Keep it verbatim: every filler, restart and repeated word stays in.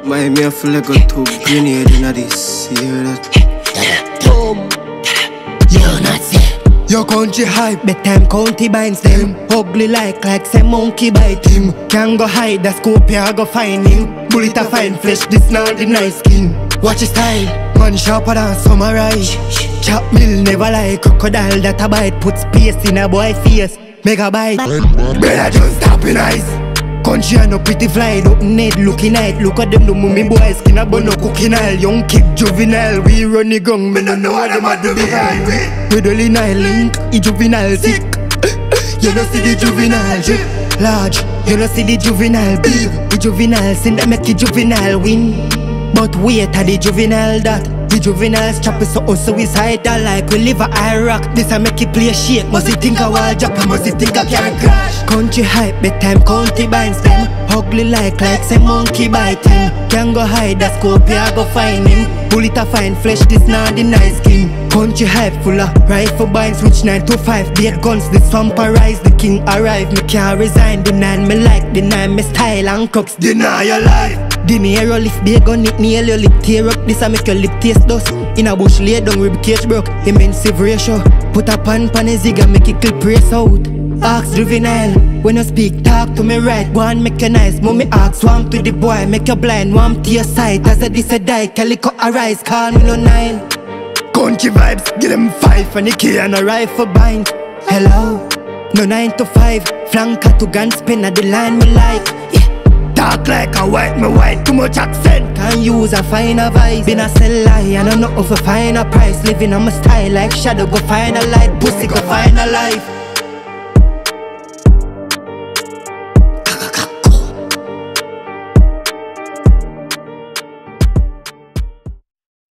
My me I feel like a two grenade in this. You hear that? Boom. You're not there. Your country hype, bedtime county binds them. Ugly like like say monkey bite him. Can't go hide the scope, I go find him. Bullet a fine flesh, this not the nice skin. Watch his style, man sharper than samurai. Chop mill never like crocodile that a bite. Put space in a boy face, mega bite. Better just stop in eyes. Country and no pretty fly, open head, looking at. Look at them, the mummy boys, skin a bun, no cooking oil. Young kid, juvenile, we run the gang, me no know what them a do behind. We the lean link, he juvenile sick. You don't see the juvenile drip large, you don't see the juvenile big. The juvenile sin that make the juvenile win. But wait at the juvenile that the juvenile strap is so suicidal like we live a Iraq. This a make it play shake. Must you think a wall drop, must you think I can crash. Country hype, bedtime county binds them. Ugly like like say monkey bite him. Can't go hide the scope, I go find him. Bullet a fine flesh, this not the nice skin. Country hype full of rifle binds, switch nine to five. Beat guns, the swamper rise, the king arrive. Me can't resign, deny me like, deny me style and crooks, deny your life. Didn't hear your lift, be a gun, it nail your lip tear up. This a make your lip taste dust. In a bush lay down, rib cage broke. Immense ratio. Put a pan pan a zig and make it clip race out. Ask juvenile, when you speak, talk to me right. Go and make you nice, mommy ask. Swam to the boy, make you blind, warm to your sight. As a this a die, calico arise, call me no nine. Country vibes, give them five and the key and a rifle bind. Hello, no nine to five. Flanker to gun spin at the line me like. Yeah. Talk like a white, me white, too much accent. Can't use a finer vice. Been a sell lie, and I know of a finer price. Living on my style like shadow, go find a light. Pussy go find a life.